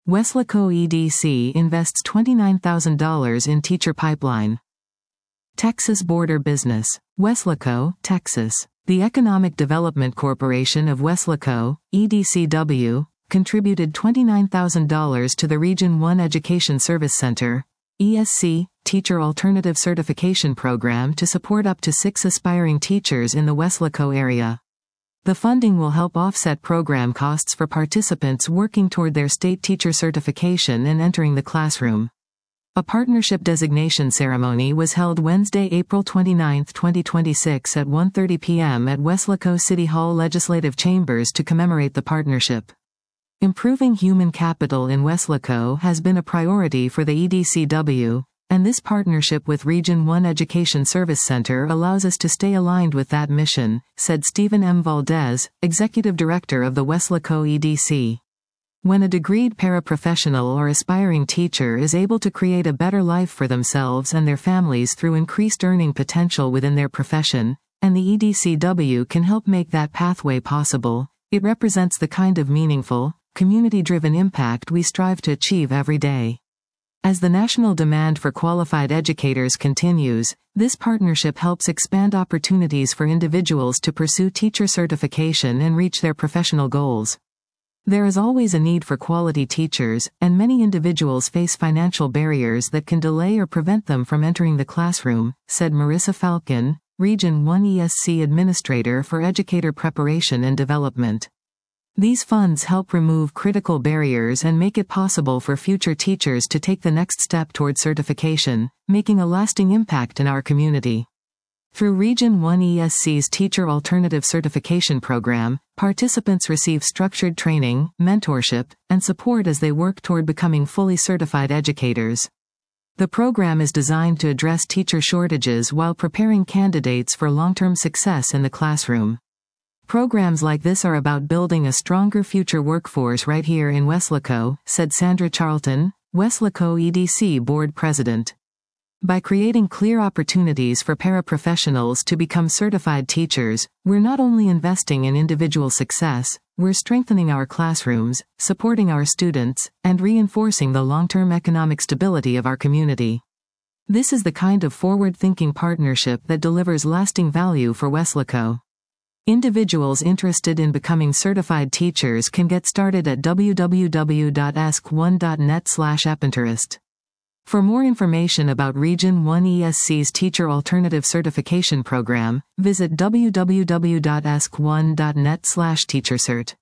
Weslaco EDC invests $29,000 in teacher pipeline. Texas Border Business. Weslaco, Texas. The Economic Development Corporation of Weslaco, EDCW, contributed $29,000 to the Region 1 Education Service Center, ESC, Teacher Alternative Certification Program to support up to 6 aspiring teachers in the Weslaco area. The funding will help offset program costs for participants working toward their state teacher certification and entering the classroom. A partnership designation ceremony was held Wednesday, April 29, 2026 at 1:30 p.m. at Weslaco City Hall Legislative Chambers to commemorate the partnership. Improving human capital in Weslaco has been a priority for the EDCW, and this partnership with Region 1 Education Service Center allows us to stay aligned with that mission, said Stephen M. Valdez, Executive Director of the Weslaco EDC. When a degreed paraprofessional or aspiring teacher is able to create a better life for themselves and their families through increased earning potential within their profession, and the EDCW can help make that pathway possible, it represents the kind of meaningful, community-driven impact we strive to achieve every day. As the national demand for qualified educators continues, this partnership helps expand opportunities for individuals to pursue teacher certification and reach their professional goals. There is always a need for quality teachers, and many individuals face financial barriers that can delay or prevent them from entering the classroom, said Marissa Falcon, Region 1 ESC Administrator for Educator Preparation and Development. These funds help remove critical barriers and make it possible for future teachers to take the next step toward certification, making a lasting impact in our community. Through Region 1 ESC's Teacher Alternative Certification Program, participants receive structured training, mentorship, and support as they work toward becoming fully certified educators. The program is designed to address teacher shortages while preparing candidates for long-term success in the classroom. Programs like this are about building a stronger future workforce right here in Weslaco, said Sandra Charlton, Weslaco EDC Board President. By creating clear opportunities for paraprofessionals to become certified teachers, we're not only investing in individual success, we're strengthening our classrooms, supporting our students, and reinforcing the long-term economic stability of our community. This is the kind of forward-thinking partnership that delivers lasting value for Weslaco. Individuals interested in becoming certified teachers can get started at www.esc1.net/epinterest. For more information about Region 1 ESC's Teacher Alternative Certification Program, visit www.esc1.net/teachercert.